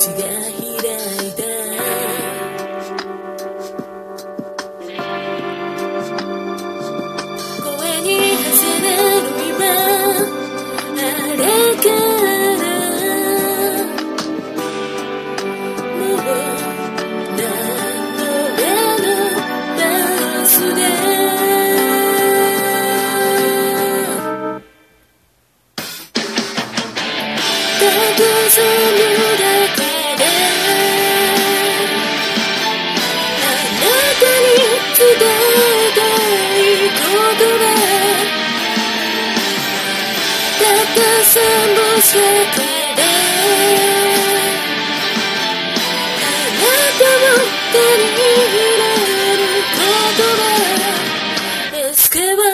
が開いた声に馳せれる今あれからもう何度目のバスでたくさんのだけであなたに伝えたいことはたった3本先であなたを手に入れることはエスケープ